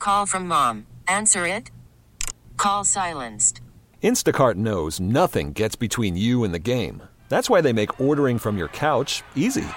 Call from mom. Answer it. Call silenced. Instacart knows nothing gets between you and the game. That's why they make ordering from your couch easy.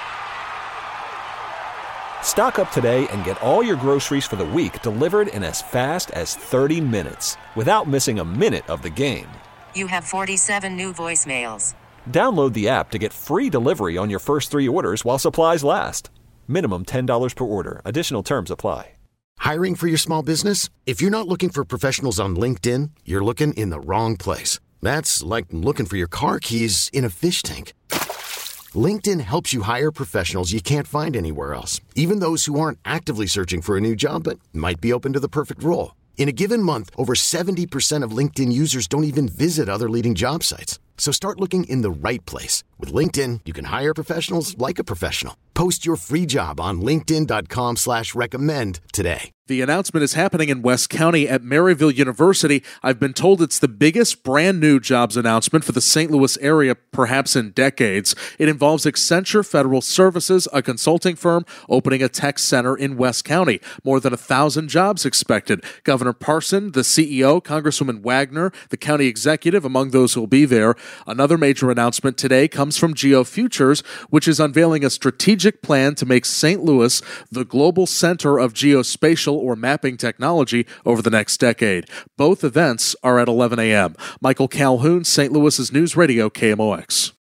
Stock up today and get all your groceries for the week delivered in as fast as 30 minutes without missing a minute of the game. You have 47 new voicemails. Download the app to get free delivery on your first 3 orders while supplies last. Minimum $10 per order. Additional terms apply. Hiring for your small business? If you're not looking for professionals on LinkedIn, you're looking in the wrong place. That's like looking for your car keys in a fish tank. LinkedIn helps you hire professionals you can't find anywhere else, even those who aren't actively searching for a new job but might be open to the perfect role. In a given month, over 70% of LinkedIn users don't even visit other leading job sites. So start looking in the right place. With LinkedIn, you can hire professionals like a professional. Post your free job on linkedin.com/recommend today. The announcement is happening in West County at Maryville University. I've been told it's the biggest brand new jobs announcement for the St. Louis area, perhaps in decades. It involves Accenture Federal Services, a consulting firm, opening a tech center in West County. More than 1,000 jobs expected. Governor Parson, the CEO, Congresswoman Wagner, the county executive, among those who will be there. Another major announcement today comes from GeoFutures, which is unveiling a strategic plan to make St. Louis the global center of geospatial or mapping technology over the next decade. Both events are at 11 a.m. Michael Calhoun, St. Louis's News Radio, KMOX.